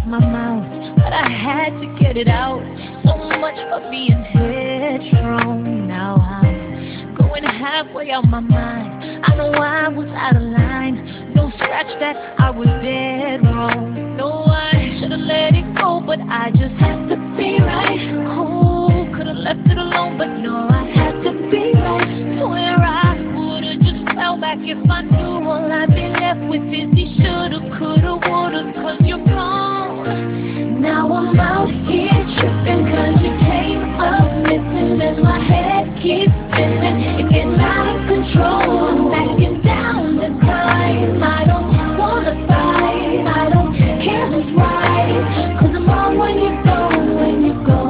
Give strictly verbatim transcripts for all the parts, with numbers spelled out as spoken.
my mouth, but I had to get it out. So much for being headstrong. Now I'm going halfway out my mind. I know I was out of line. No scratch that, I was dead wrong. No, I should've let it go, but I just had to be right. Oh, could've left it alone, but no, I had to be right. Swear I would've just fell back if I knew all I'd be left with is these shoulda, coulda, woulda, cause you're gone. Now I'm out here tripping cause you came up missing and my head keeps spinning. It's getting out of control. I'm backing down the climb. I don't wanna fight. I don't care who's right. Cause I'm wrong when you go, when you go.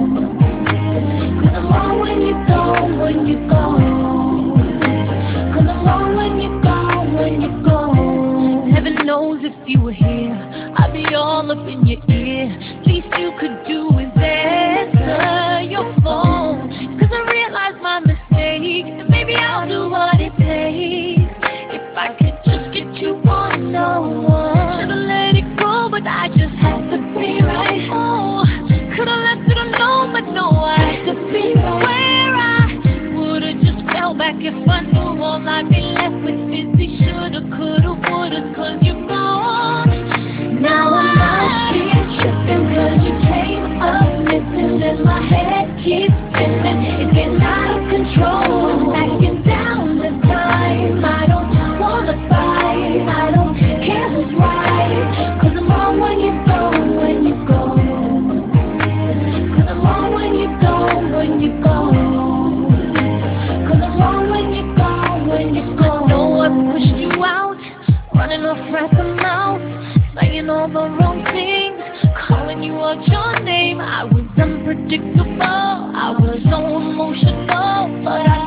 Cause I'm wrong when you go, when you go. Cause I'm wrong when you go, when you go. Heaven knows if you were here, I'd be all up in your ear. Least you could do is answer your phone. Cause I realized my mistake, and maybe I'll do what it takes. If I could just get you one, no. Should've let it go, but I just had to be right. Oh, could've left it alone, but no, I had to be right. Where I would've just fell back if I knew all I'd be left with is these shoulda, coulda, woulda, cause you're gone. Now I'm out here tripping cause you came up missing and my head keeps spinning. It's getting out of control. I'm backing down the climb. I don't wanna fight. I don't care who's right. Cause I'm wrong when you go, when you go. Cause I'm wrong when you go, when you go. Cause I'm wrong when you go, when you go. I know I pushed you out, running off at the mouth, saying all the wrong things, calling you out your name. I was unpredictable, I was so emotional, but I